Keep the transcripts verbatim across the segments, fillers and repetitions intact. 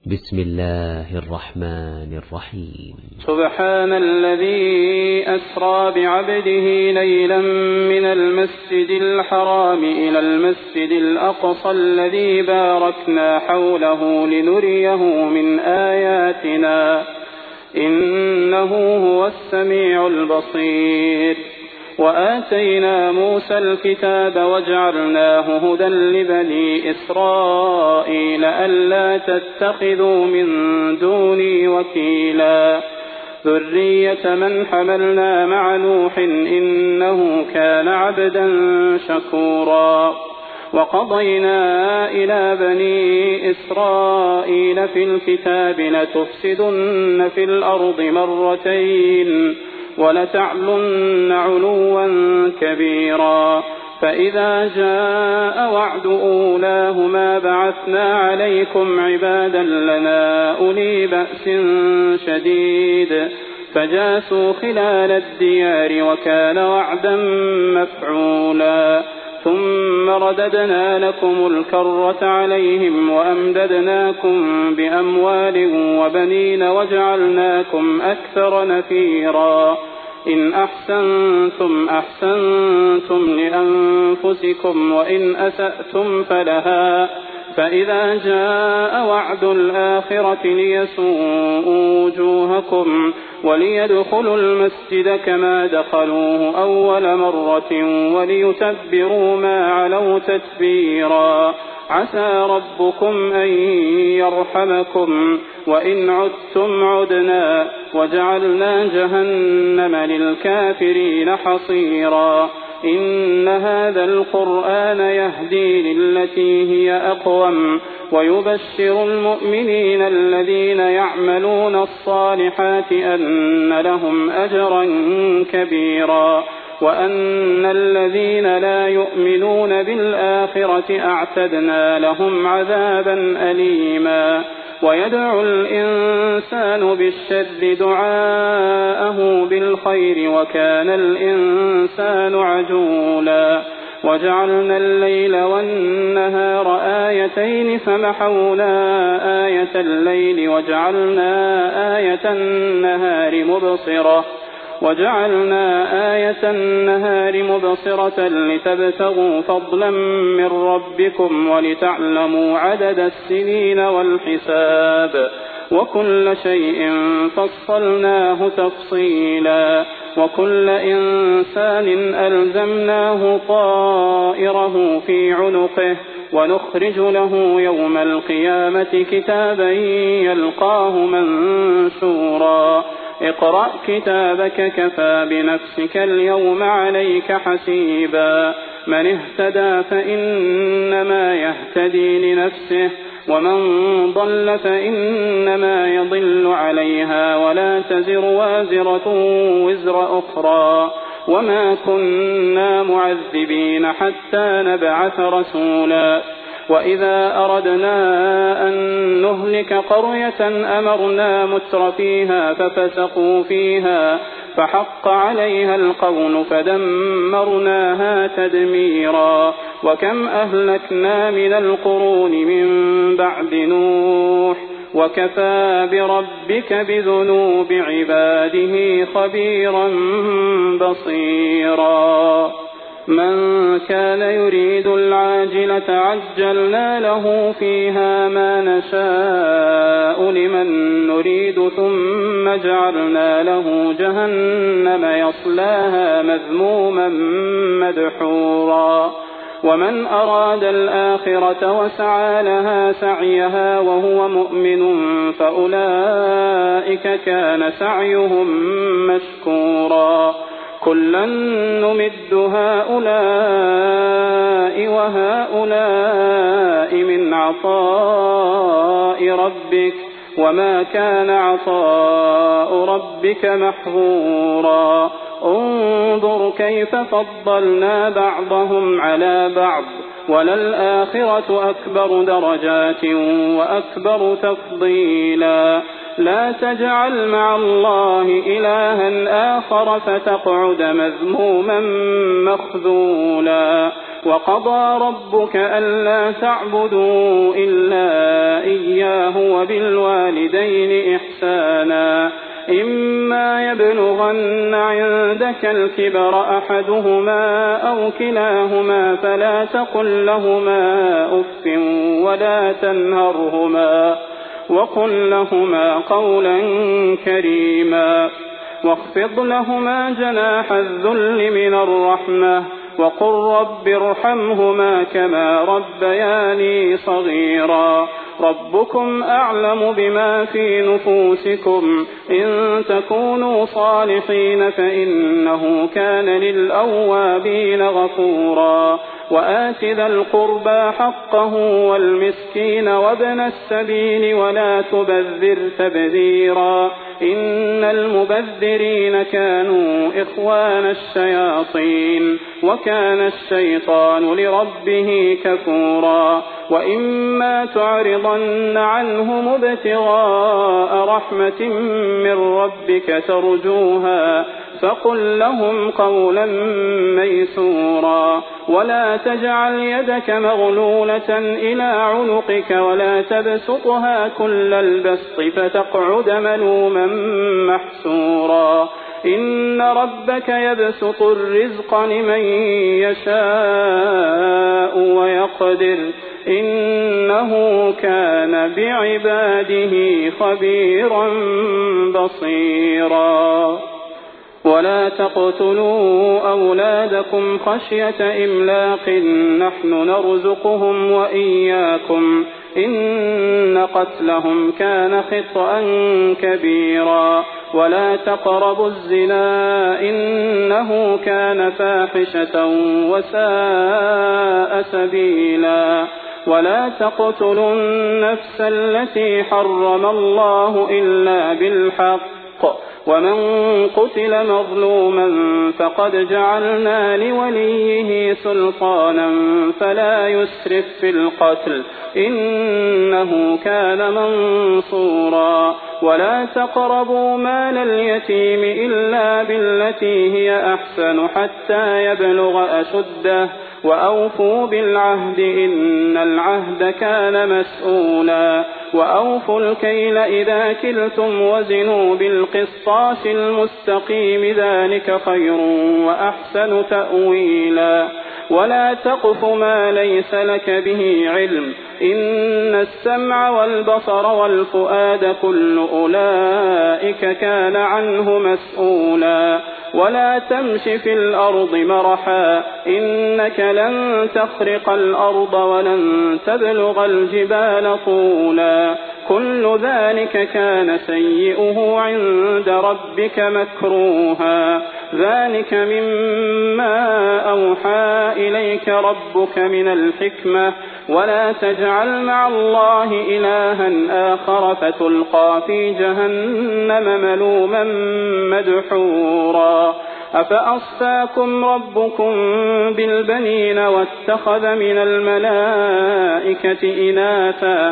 بسم الله الرحمن الرحيم. سبحان الذي أسرى بعبده ليلا من المسجد الحرام إلى المسجد الأقصى الذي باركنا حوله لنريه من آياتنا إنه هو السميع البصير. وآتينا موسى الكتاب وجعلناه هدى لبني إسرائيل ألا تتخذوا من دوني وكيلا ذرية من حملنا مع نوح إنه كان عبدا شكورا. وقضينا إلى بني إسرائيل في الكتاب لتفسدن في الأرض مرتين ولتعلن علوا كبيرا فإذا جاء وعد أولاهما بعثنا عليكم عبادا لنا أولي بأس شديد فجاسوا خلال الديار وكان وعدا مفعولا. ثم رددنا لكم الكرة عليهم وأمددناكم بأموال وبنين وجعلناكم أكثر نفيرا. إن أحسنتم أحسنتم لأنفسكم وإن أسأتم فلها فإذا جاء وعد الآخرة ليسوءوا وجوهكم وليدخلوا المسجد كما دخلوه أول مرة وليتبروا ما علوا تتبيرا. عسى ربكم أن يرحمكم وإن عدتم عدنا وجعلنا جهنم للكافرين حصيرا. إن هذا القرآن يهدي للتي هي أقوم ويبشر المؤمنين الذين يعملون الصالحات أن لهم أجرا كبيرا وأن الذين لا يؤمنون بالآخرة أعتدنا لهم عذابا أليما. ويدعو الإنسان بالشر دعاءه بالخير وكان الإنسان عجولا. وجعلنا الليل والنهار آيتين فمحونا آية الليل وجعلنا آية النهار مبصرة وجعلنا آية النهار مبصرة لتبتغوا فضلا من ربكم ولتعلموا عدد السنين والحساب وكل شيء فصلناه تفصيلا. وكل إنسان ألزمناه طائره في عنقه ونخرج له يوم القيامة كتابا يلقاه منشورا. اقرأ كتابك كفى بنفسك اليوم عليك حسيبا. من اهتدى فإنما يهتدي لنفسه ومن ضل فإنما يضل عليها ولا تزر وازرة وزر أخرى. وما كنا معذبين حتى نبعث رسولا. وإذا أردنا أن نهلك قرية أمرنا متر فيها ففسقوا فيها فحق عليها القول فدمرناها تدميرا. وكم أهلكنا من القرون من بعد نوح وكفى بربك بذنوب عباده خبيرا بصيرا. من كان يريد العاجلة عجلنا له فيها ما نشاء لمن نريد ثم جعلنا له جهنم يصلاها مذموما مدحورا. ومن أراد الآخرة وسعى لها سعيها وهو مؤمن فأولئك كان سعيهم مشكورا. كلا نمد هؤلاء وهؤلاء من عطاء ربك وما كان عطاء ربك محظورا. انظر كيف فضلنا بعضهم على بعض وللآخرة أكبر درجات وأكبر تفضيلا. لا تجعل مع الله إلها آخر فتقعد مذموما مخذولا. وقضى ربك ألا تعبدوا إلا إياه وبالوالدين إحسانا إما يبلغن عندك الكبر أحدهما أو كلاهما فلا تقل لهما أف ولا تنهرهما وقل لهما قولا كريما واخفض لهما جناح الذل من الرحمة وقل رب ارحمهما كما ربياني صغيرا ربكم أعلم بما في نفوسكم إن تكونوا صالحين فإنه كان للأوابين غفورا وآت ذا القربى حقه والمسكين وابن السبيل ولا تبذر تبذيرا إن المبذرين كانوا إخوان الشياطين وكان الشيطان لربه كفورا وإما تعرضن عنهم ابتغاء رحمة من ربك ترجوها فقل لهم قولا ميسورا ولا تجعل يدك مغلولة إلى عنقك ولا تبسطها كل البسط فتقعد ملوما محسورا إن ربك يبسط الرزق لمن يشاء ويقدر إنه كان بعباده خبيرا بصيرا ولا تقتلوا أولادكم خشية إملاق نحن نرزقهم وإياكم إن قتلهم كان خطأ كبيرا ولا تقربوا الزنا إنه كان فاحشة وساء سبيلا ولا تقتلوا النفس التي حرم الله إلا بالحق ومن قتل مظلوما فقد جعلنا لوليه سلطانا فلا يسرف في القتل إنه كان منصورا ولا تقربوا مال اليتيم إلا بالتي هي أحسن حتى يبلغ أشده وأوفوا بالعهد إن العهد كان مسؤولا وأوفوا الكيل إذا كلتم وزنوا بالقسطاس المستقيم ذلك خير وأحسن تأويلا ولا تقف ما ليس لك به علم إن السمع والبصر والفؤاد كل أولئك كان عنه مسؤولا ولا تمش في الأرض مرحا إنك لن تخرق الأرض ولن تبلغ الجبال طولا كل ذلك كان سيئه عند ربك مكروها ذلك مما أوحى إليك ربك من الحكمة ولا تجعل مع الله إلها آخر فتلقى في جهنم ملوما مدحورا أفأصفاكم ربكم بالبنين واتخذ من الملائكة إناثا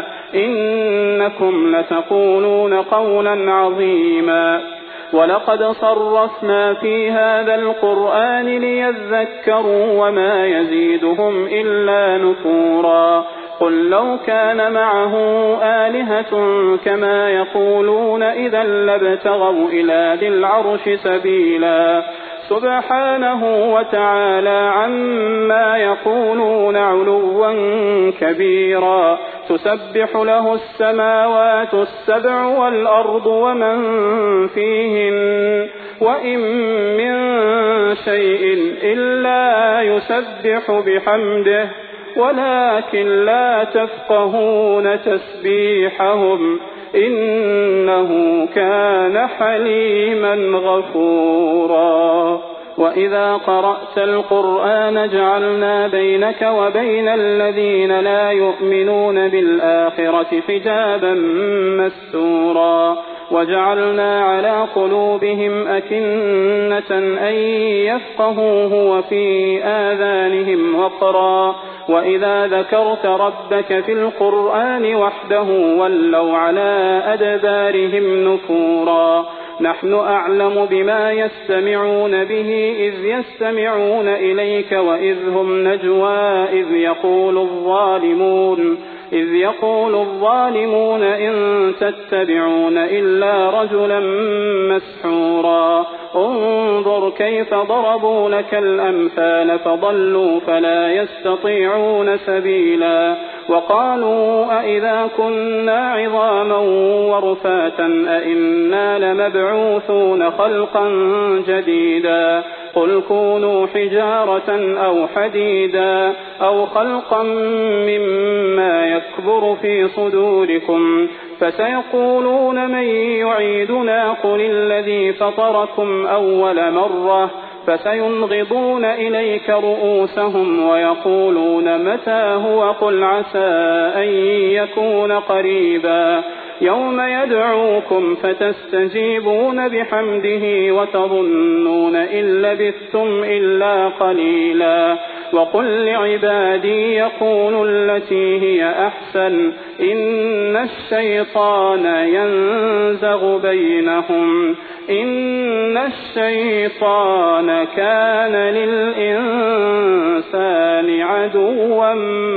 إنكم لتقولون قولا عظيما ولقد صرفنا في هذا القرآن ليذكروا وما يزيدهم إلا نفورا قل لو كان معه آلهة كما يقولون إذا لابتغوا إلى ذي العرش سبيلا سبحانه وتعالى عما يقولون علوا كبيرا تسبح له السماوات السبع والأرض ومن فيهن وإن من شيء إلا يسبح بحمده ولكن لا تفقهون تسبيحهم إنه كان حليما غفورا وإذا قرأت القرآن جعلنا بينك وبين الذين لا يؤمنون بالآخرة حجابا مستورا وجعلنا على قلوبهم أكنة أن يفقهوه وفي آذانهم وقرا وإذا ذكرت ربك في القرآن وحده ولوا على أدبارهم نفورا نحن أعلم بما يستمعون به إذ يستمعون إليك وإذ هم نجوى إذ يقول الظالمون إذ يقول الظالمون إن تتبعون إلا رجلا مسحورا انظر كيف ضربوا لك الأمثال فضلوا فلا يستطيعون سبيلا وقالوا أئذا كنا عظاما ورفاتا أئنا لمبعوثون خلقا جديدا قل كونوا حجارة أو حديدا أو خلقا مما يكبر في صدوركم فسيقولون من يعيدنا قل الذي فطركم أول مرة فسينغضون إليك رؤوسهم ويقولون متى هو قل عسى أن يكون قريبا يوم يدعوكم فتستجيبون بحمده وتظنون إن لبثتم إلا قليلا وقل لعبادي يقولوا التي هي أحسن إن الشيطان ينزغ بينهم إن الشيطان كان للإنسان عدوا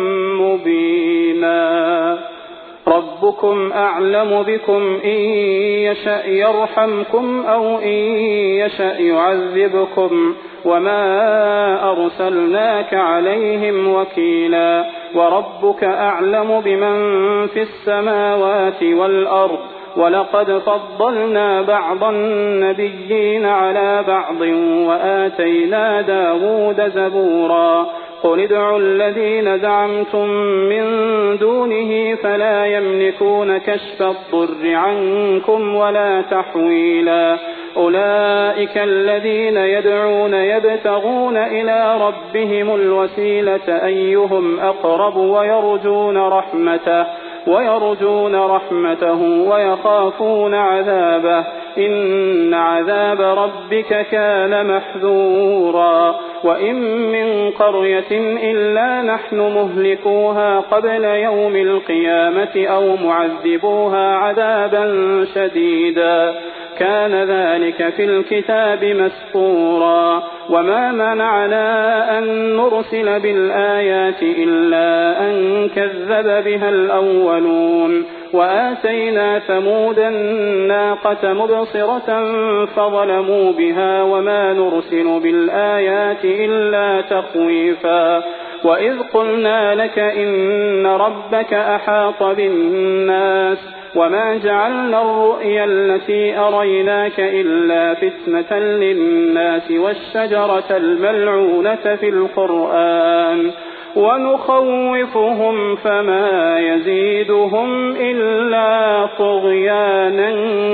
مبينا ربكم أعلم بكم إن يشأ يرحمكم أو إن يشأ يعذبكم وما أرسلناك عليهم وكيلا وربك أعلم بمن في السماوات والأرض ولقد فضلنا بعض النبيين على بعض وآتينا داود زبورا قل ادعوا الذين زعمتم من دونه فلا يملكون كشف الضر عنكم ولا تحويلا أولئك الذين يدعون يبتغون إلى ربهم الوسيلة أيهم أقرب ويرجون رحمته ويرجون رحمته ويخافون عذابه إن عذاب ربك كان محذورا وإن من قرية إلا نحن مهلكوها قبل يوم القيامة أو معذبوها عذابا شديدا كان ذلك في الكتاب مسطورا وما منعنا أن نرسل بالآيات إلا أن كذب بها الأولون وآتينا ثمود الناقة مبصرة فظلموا بها وما نرسل بالآيات إلا تخويفا وإذ قلنا لك إن ربك أحاط بالناس وما جعلنا الرؤيا التي أريناك إلا فتنة للناس والشجرة الملعونة في القرآن ونخوفهم فما يزيدهم إلا طغيانا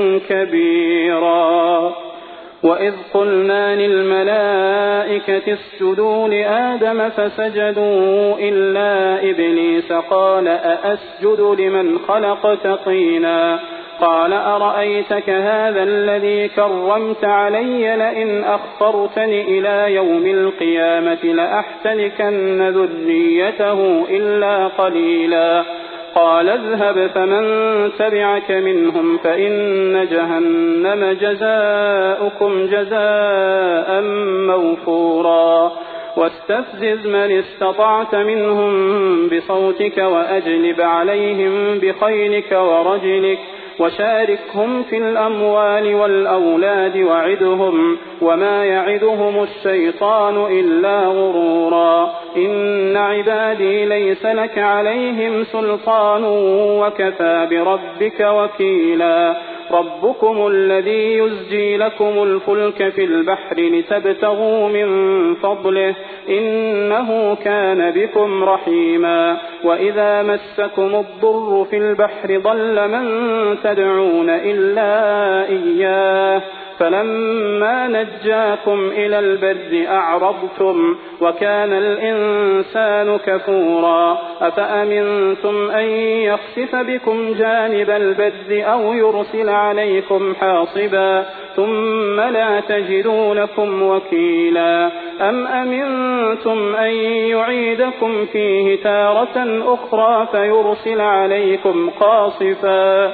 كبيرا وإذ قلنا للملائكة اسجدوا لآدم فسجدوا إلا إبليس قال أأسجد لمن خلقت طينا قال أرأيتك هذا الذي كرمت علي لئن أخرتني إلى يوم القيامة لأحتنكن ذريته إلا قليلا قال اذهب فمن تبعك منهم فإن جهنم جزاؤكم جزاء موفورا واستفزز من استطعت منهم بصوتك وأجلب عليهم بخيلك ورجلك وشاركهم في الأموال والأولاد وعدهم وما يعدهم الشيطان إلا غرورا إن عبادي ليس لك عليهم سلطان وكفى بربك وكيلا ربكم الذي يزجي لكم الفلك في البحر لتبتغوا من فضله إنه كان بكم رحيما وإذا مسكم الضر في البحر ضل من تدعون إلا إياه فلما نجاكم إلى البر أعرضتم وكان الإنسان كفورا أفأمنتم أن يخسف بكم جانب البر أو يرسل عليكم حاصبا ثم لا تجدوا لكم وكيلا أم أمنتم أن يعيدكم فيه تارة أخرى فيرسل عليكم قاصفا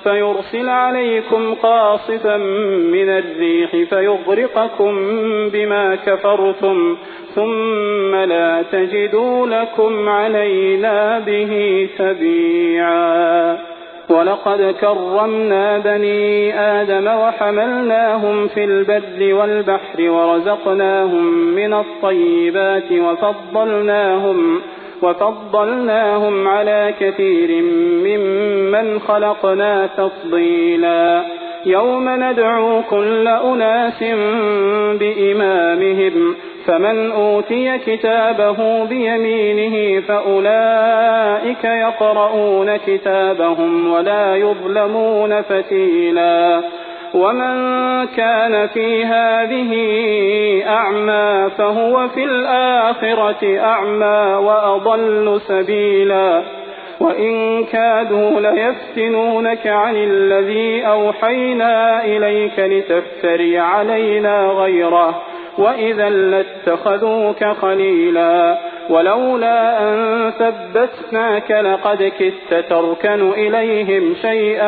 فيرسل عليكم قاصفا من الريح فيغرقكم بما كفرتم ثم لا تجدوا لكم علينا به تبيعا. ولقد كرمنا بني آدم وحملناهم في البر والبحر ورزقناهم من الطيبات وفضلناهم, وفضلناهم على كثير ممن خلقنا تفضيلا. يوم ندعو كل أناس بإمامهم فمن أوتي كتابه بيمينه فأولئك يقرؤون كتابهم ولا يظلمون فتيلا. ومن كان في هذه أعمى فهو في الآخرة أعمى وأضل سبيلا. وإن كادوا ليفتنونك عن الذي أوحينا إليك لتفتري علينا غيره وإذا لاتخذوك خليلا. ولولا أن ثبتناك لقد كدت تركن إليهم شيئا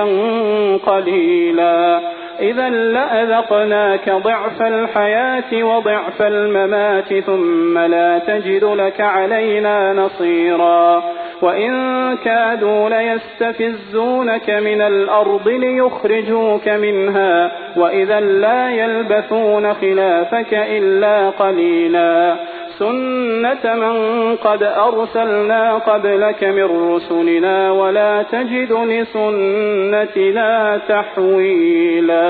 قليلا. إذا لأذقناك ضعف الحياة وضعف الممات ثم لا تجد لك علينا نصيرا. وإن كادوا ليستفزونك من الأرض ليخرجوك منها وإذا لا يلبثون خلافك إلا قليلا. سنة من قد أرسلنا قبلك من رسلنا ولا تجد لسنتنا تحويلا.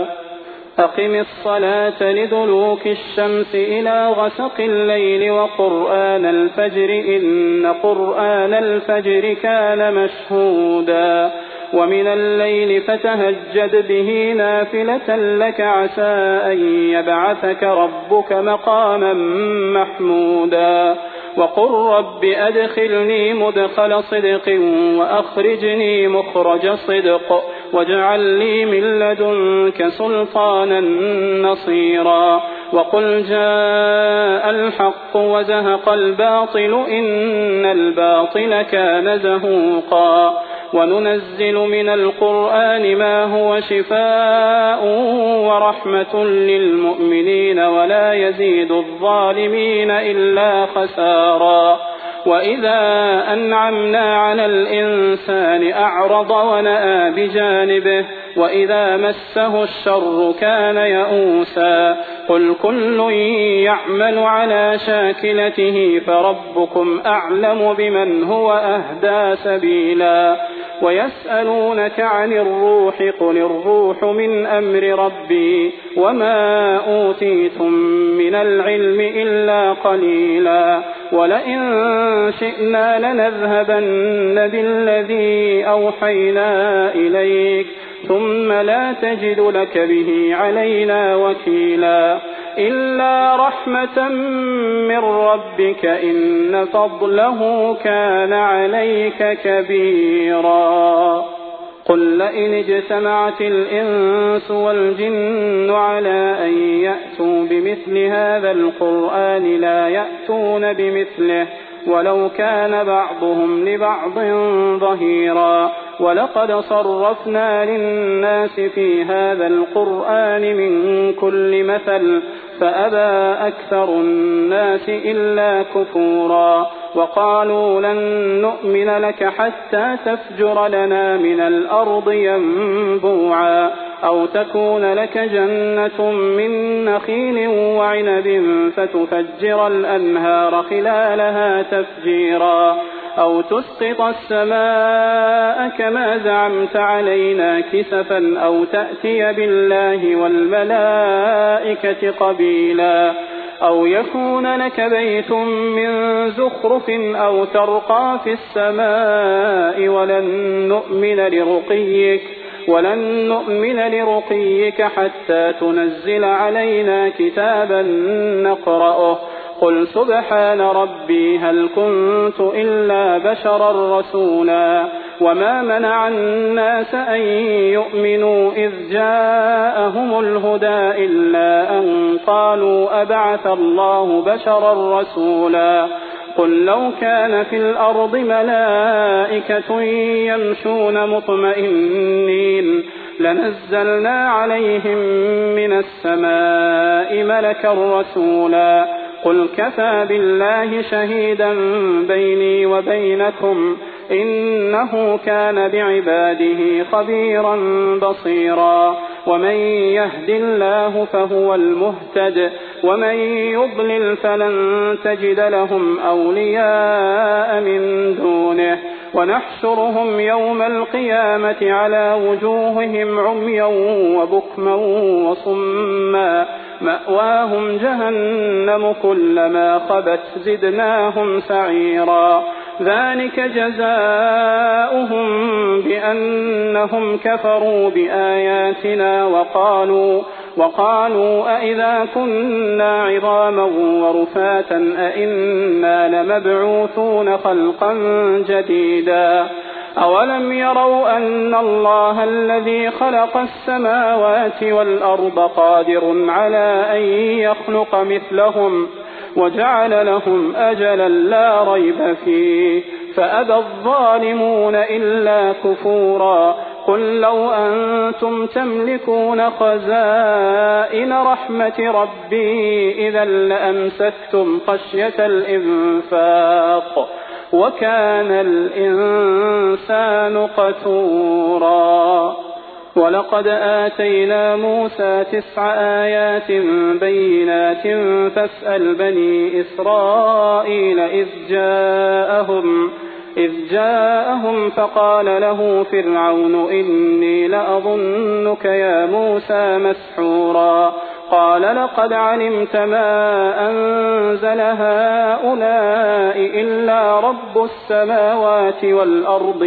أقم الصلاة لدلوك الشمس إلى غسق الليل وقرآن الفجر إن قرآن الفجر كان مشهودا. ومن الليل فتهجد به نافلة لك عسى أن يبعثك ربك مقاما محمودا. وقل رب أدخلني مدخل صدق وأخرجني مخرج صدق واجعل لي من لدنك سلطانا نصيرا. وقل جاء الحق وزهق الباطل إن الباطل كان زهوقا. وننزل من القرآن ما هو شفاء ورحمة للمؤمنين ولا يزيد الظالمين إلا خسارا. وإذا أنعمنا على الإنسان أعرض ونأى بجانبه وإذا مسه الشر كان يئوسا. قل كل يعمل على شاكلته فربكم أعلم بمن هو أهدى سبيلا. ويسألونك عن الروح قل الروح من أمر ربي وما أوتيتم من العلم إلا قليلا. ولئن شئنا لنذهبن بالذي أوحينا إليك ثم لا تجد لك به علينا وكيلا. إلا رحمة من ربك إن فضله كان عليك كبيرا. قل لئن اجتمعت الإنس والجن على أن يأتوا بمثل هذا القرآن لا يأتون بمثله ولو كان بعضهم لبعض ظهيرا. ولقد صرفنا للناس في هذا القرآن من كل مثل فأبى أكثر الناس إلا كفورا. وقالوا لن نؤمن لك حتى تفجر لنا من الأرض ينبوعا أو تكون لك جنة من نخيل وعنب فتفجر الأنهار خلالها تفجيرا أو تسقط السماء كما زعمت علينا كسفا أو تأتي بالله والملائكة قبيلا أو يكون لك بيت من زخرف أو ترقى في السماء ولن نؤمن لرقيك ولن نؤمن لرقيك حتى تنزل علينا كتابا نقرأه قل سبحان ربي هل كنت إلا بشرا رسولا وما منع الناس أن يؤمنوا إذ جاءهم الهدى إلا أن قالوا أبعث الله بشرا رسولا قل لو كان في الأرض ملائكة يمشون مطمئنين لنزلنا عليهم من السماء ملكا رسولا قل كفى بالله شهيدا بيني وبينكم إنه كان بعباده خبيرا بصيرا ومن يهد الله فهو المهتد ومن يضلل فلن تجد لهم أولياء من دونه ونحشرهم يوم القيامة على وجوههم عميا وبكما وصما مأواهم جهنم كلما خبت زدناهم سعيرا ذلك جزاؤهم بأنهم كفروا بآياتنا وقالوا وقالوا أئذا كنا عظاما ورفاتا أئنا لمبعوثون خلقا جديدا أولم يروا أن الله الذي خلق السماوات والأرض قادر على أن يخلق مثلهم وجعل لهم أجلا لا ريب فيه فأبى الظالمون إلا كفورا قل لو أنتم تملكون خزائن رحمة ربي إذا لأمسكتم خشية الإنفاق وكان الإنسان قتورا ولقد آتينا موسى تسع آيات بينات فاسأل بني إسرائيل إذ جاءهم إذ جاءهم فقال له فرعون إني لأظنك يا موسى مسحورا قال لقد علمت ما أنزل هؤلاء إلا رب السماوات والأرض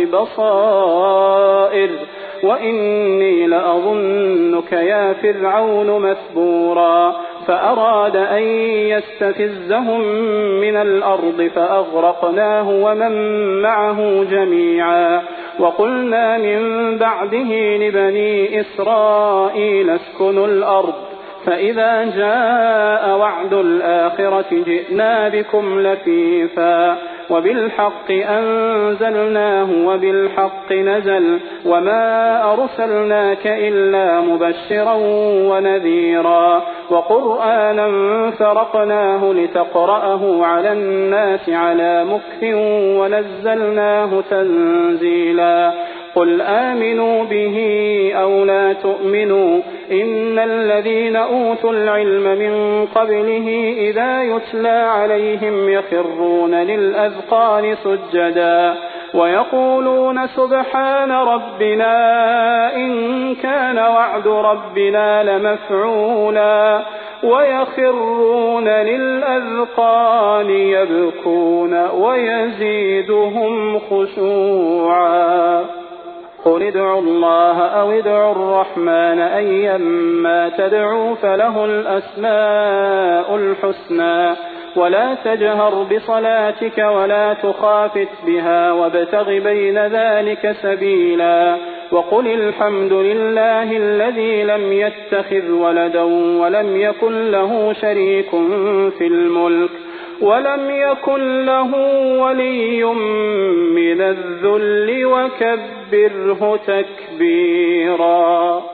بصائر وإني لأظنك يا فرعون مثبورا فأراد أن يستفزهم من الأرض فأغرقناه ومن معه جميعا وقلنا من بعده لبني إسرائيل اسكنوا الأرض فإذا جاء وعد الآخرة جئنا بكم لفيفا وبالحق أنزلناه وبالحق نزل وما أرسلناك إلا مبشرا ونذيرا وقرآنا فرقناه لتقرأه على الناس على مكث ونزلناه تنزيلا قل آمنوا به أو لا تؤمنوا إن الذين أوتوا العلم من قبله إذا يتلى عليهم يخرون للأذقان سجدا ويقولون سبحان ربنا إن كان وعد ربنا لمفعولا ويخرون للأذقان يبكون ويزيدهم خشوعا قل ادعوا الله أو ادعوا الرحمن أيما تدعوا فله الأسماء الحسنى ولا تجهر بصلاتك ولا تخافت بها وابتغ بين ذلك سبيلا وقل الحمد لله الذي لم يتخذ ولدا ولم يكن له شريك في الملك ولم يكن له ولي من الذل وكبره تكبيرا.